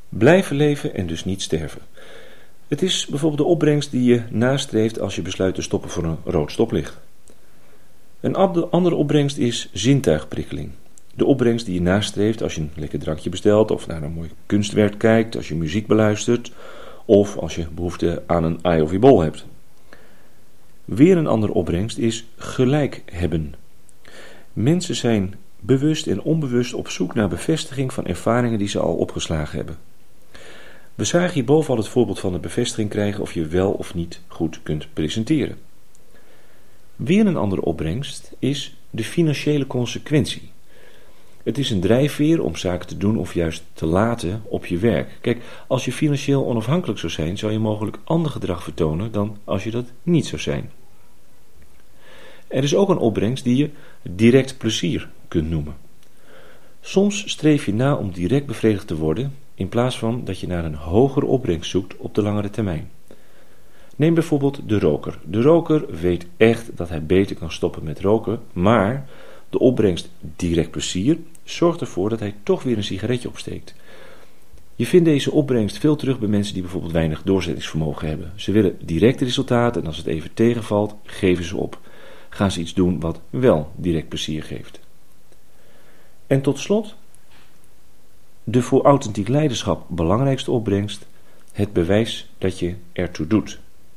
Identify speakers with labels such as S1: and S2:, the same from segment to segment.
S1: Blijven leven en dus niet sterven. Het is bijvoorbeeld de opbrengst die je nastreeft als je besluit te stoppen voor een rood stoplicht. Een andere opbrengst is zintuigprikkeling. De opbrengst die je nastreeft als je een lekker drankje bestelt of naar een mooi kunstwerk kijkt, als je muziek beluistert of als je behoefte aan een eye of your ball hebt. Weer een andere opbrengst is gelijk hebben. Mensen zijn bewust en onbewust op zoek naar bevestiging van ervaringen die ze al opgeslagen hebben. We zagen hierboven al het voorbeeld van de bevestiging krijgen of je wel of niet goed kunt presenteren. Weer een andere opbrengst is de financiële consequentie. Het is een drijfveer om zaken te doen of juist te laten op je werk. Kijk, als je financieel onafhankelijk zou zijn, zou je mogelijk ander gedrag vertonen dan als je dat niet zou zijn. Er is ook een opbrengst die je direct plezier kunt noemen. Soms streef je na om direct bevredigd te worden, in plaats van dat je naar een hogere opbrengst zoekt op de langere termijn. Neem bijvoorbeeld de roker. De roker weet echt dat hij beter kan stoppen met roken, maar de opbrengst direct plezier zorgt ervoor dat hij toch weer een sigaretje opsteekt. Je vindt deze opbrengst veel terug bij mensen die bijvoorbeeld weinig doorzettingsvermogen hebben. Ze willen direct resultaat en als het even tegenvalt, geven ze op. Gaan ze iets doen wat wel direct plezier geeft. En tot slot, de voor authentiek leiderschap belangrijkste opbrengst, het bewijs dat je ertoe doet.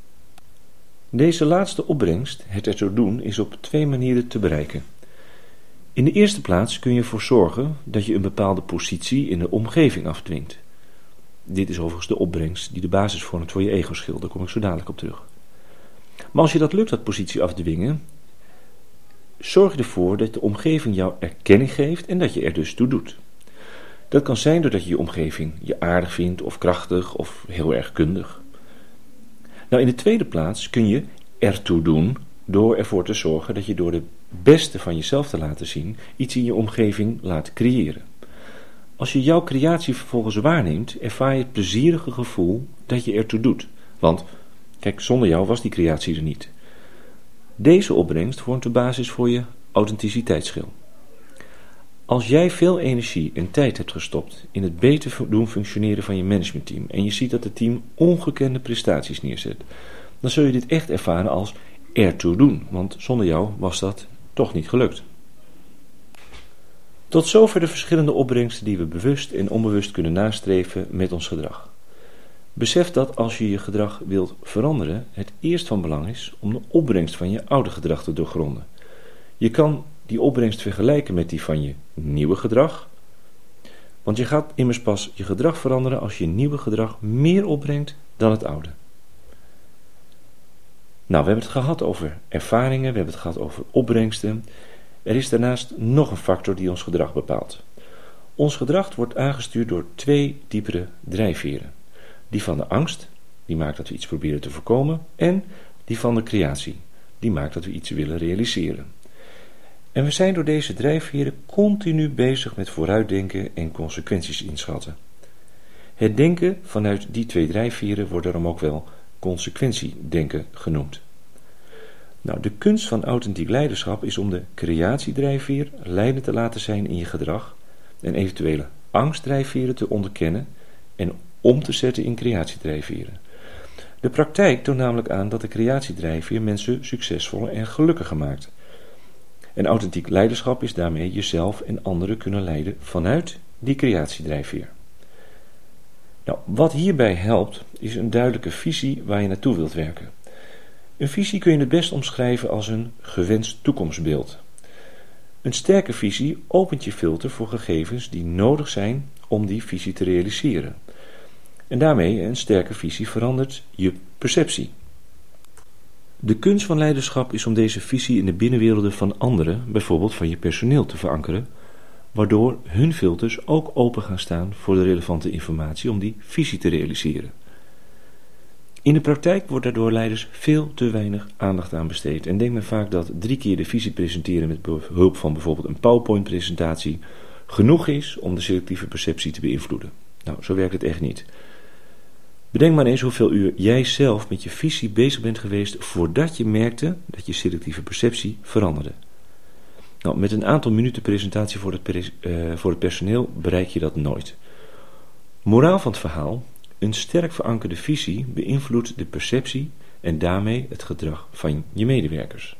S1: Deze laatste opbrengst, het ertoe doen, is op 2 manieren te bereiken. In de eerste plaats kun je ervoor zorgen dat je een bepaalde positie in de omgeving afdwingt. Dit is overigens de opbrengst die de basis vormt voor je ego-schil, daar kom ik zo dadelijk op terug. Maar als je dat lukt, dat positie afdwingen, zorg je ervoor dat de omgeving jou erkenning geeft en dat je er dus toe doet. Dat kan zijn doordat je je omgeving je aardig vindt of krachtig of heel erg kundig. Nou, in de tweede plaats kun je ertoe doen door ervoor te zorgen dat je door de beste van jezelf te laten zien iets in je omgeving laat creëren. Als je jouw creatie vervolgens waarneemt, ervaar je het plezierige gevoel dat je ertoe doet. Want, kijk, zonder jou was die creatie er niet. Deze opbrengst vormt de basis voor je authenticiteitsschil. Als jij veel energie en tijd hebt gestopt in het beter doen functioneren van je managementteam en je ziet dat het team ongekende prestaties neerzet, dan zul je dit echt ervaren als ertoe doen, want zonder jou was dat toch niet gelukt. Tot zover de verschillende opbrengsten die we bewust en onbewust kunnen nastreven met ons gedrag. Besef dat als je je gedrag wilt veranderen, het eerst van belang is om de opbrengst van je oude gedrag te doorgronden. Je kan die opbrengst vergelijken met die van je nieuwe gedrag, want je gaat immers pas je gedrag veranderen als je nieuwe gedrag meer opbrengt dan het oude. Nou, we hebben het gehad over ervaringen, we hebben het gehad over opbrengsten. Er is daarnaast nog een factor die ons gedrag bepaalt. Ons gedrag wordt aangestuurd door 2 diepere drijfveren. Die van de angst, die maakt dat we iets proberen te voorkomen, en die van de creatie, die maakt dat we iets willen realiseren. En we zijn door deze drijfveren continu bezig met vooruitdenken en consequenties inschatten. Het denken vanuit die 2 drijfveren wordt daarom ook wel consequentiedenken genoemd. Nou, de kunst van authentiek leiderschap is om de creatiedrijfveer leidend te laten zijn in je gedrag en eventuele angstdrijfveren te onderkennen en om te zetten in creatiedrijfveren. De praktijk toont namelijk aan dat de creatiedrijfveer mensen succesvoller en gelukkiger maakt. En authentiek leiderschap is daarmee jezelf en anderen kunnen leiden vanuit die creatiedrijfveer. Nou, wat hierbij helpt is een duidelijke visie waar je naartoe wilt werken. Een visie kun je het best omschrijven als een gewenst toekomstbeeld. Een sterke visie opent je filter voor gegevens die nodig zijn om die visie te realiseren. En daarmee een sterke visie verandert je perceptie. De kunst van leiderschap is om deze visie in de binnenwerelden van anderen, bijvoorbeeld van je personeel, te verankeren, waardoor hun filters ook open gaan staan voor de relevante informatie om die visie te realiseren. In de praktijk wordt daardoor leiders veel te weinig aandacht aan besteed en denkt men vaak dat 3 keer de visie presenteren met behulp van bijvoorbeeld een PowerPoint-presentatie genoeg is om de selectieve perceptie te beïnvloeden. Nou, zo werkt het echt niet. Bedenk maar eens hoeveel uur jij zelf met je visie bezig bent geweest voordat je merkte dat je selectieve perceptie veranderde. Nou, met een aantal minuten presentatie voor het personeel bereik je dat nooit. Moraal van het verhaal: een sterk verankerde visie beïnvloedt de perceptie en daarmee het gedrag van je medewerkers.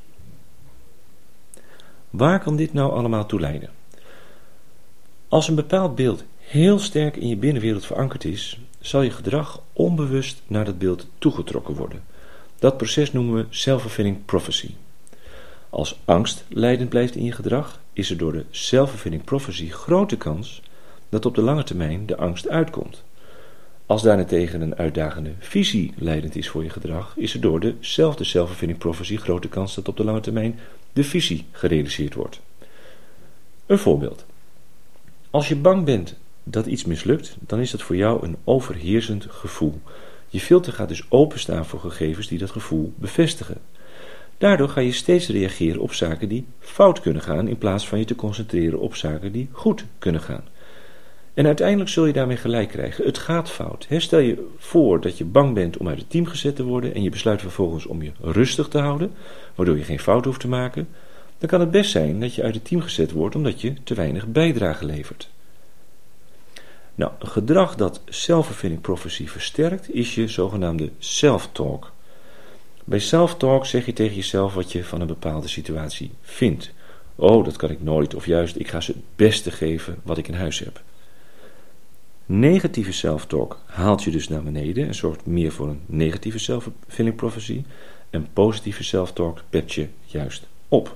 S1: Waar kan dit nou allemaal toe leiden? Als een bepaald beeld heel sterk in je binnenwereld verankerd is, zal je gedrag onbewust naar dat beeld toegetrokken worden. Dat proces noemen we self-fulfilling prophecy. Als angst leidend blijft in je gedrag, is er door de self-fulfilling prophecy grote kans dat op de lange termijn de angst uitkomt. Als daarentegen een uitdagende visie leidend is voor je gedrag, is er door dezelfde self-fulfilling prophecy grote kans dat op de lange termijn de visie gerealiseerd wordt. Een voorbeeld. Als je bang bent dat iets mislukt, dan is dat voor jou een overheersend gevoel. Je filter gaat dus openstaan voor gegevens die dat gevoel bevestigen. Daardoor ga je steeds reageren op zaken die fout kunnen gaan, in plaats van je te concentreren op zaken die goed kunnen gaan. En uiteindelijk zul je daarmee gelijk krijgen. Het gaat fout. Stel je voor dat je bang bent om uit het team gezet te worden en je besluit vervolgens om je rustig te houden, waardoor je geen fout hoeft te maken. Dan kan het best zijn dat je uit het team gezet wordt omdat je te weinig bijdrage levert. Nou, een gedrag dat self-fulfilling prophecy versterkt is je zogenaamde self-talk. Bij self-talk zeg je tegen jezelf wat je van een bepaalde situatie vindt. Oh, dat kan ik nooit, of juist, ik ga ze het beste geven wat ik in huis heb. Negatieve self-talk haalt je dus naar beneden en zorgt meer voor een negatieve self-fulfilling prophecy. En positieve self-talk pept je juist op.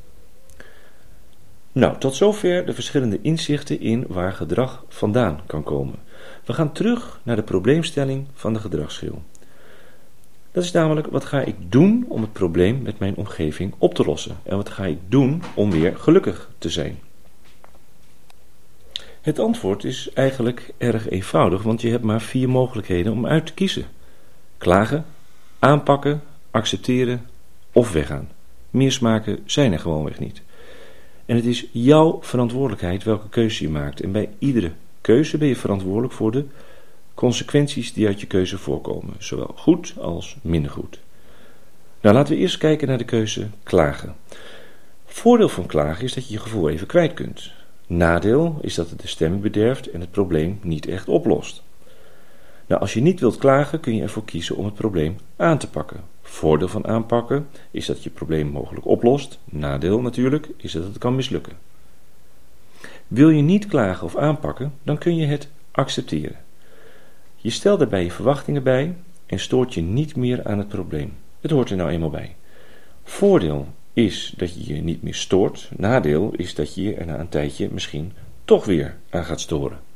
S1: Nou, tot zover de verschillende inzichten in waar gedrag vandaan kan komen. We gaan terug naar de probleemstelling van de gedragsschil. Dat is namelijk, wat ga ik doen om het probleem met mijn omgeving op te lossen? En wat ga ik doen om weer gelukkig te zijn? Het antwoord is eigenlijk erg eenvoudig, want je hebt maar 4 mogelijkheden om uit te kiezen. Klagen, aanpakken, accepteren of weggaan. Meer smaken zijn er gewoonweg niet. En het is jouw verantwoordelijkheid welke keuze je maakt. En bij iedere keuze ben je verantwoordelijk voor de consequenties die uit je keuze voorkomen. Zowel goed als minder goed. Nou, laten we eerst kijken naar de keuze klagen. Voordeel van klagen is dat je je gevoel even kwijt kunt. Nadeel is dat het de stemming bederft en het probleem niet echt oplost. Nou, als je niet wilt klagen, kun je ervoor kiezen om het probleem aan te pakken. Voordeel van aanpakken is dat je probleem mogelijk oplost. Nadeel natuurlijk is dat het kan mislukken. Wil je niet klagen of aanpakken, dan kun je het accepteren. Je stelt daarbij je verwachtingen bij en stoort je niet meer aan het probleem. Het hoort er nou eenmaal bij. Voordeel is dat je je niet meer stoort. Nadeel is dat je je er na een tijdje misschien toch weer aan gaat storen.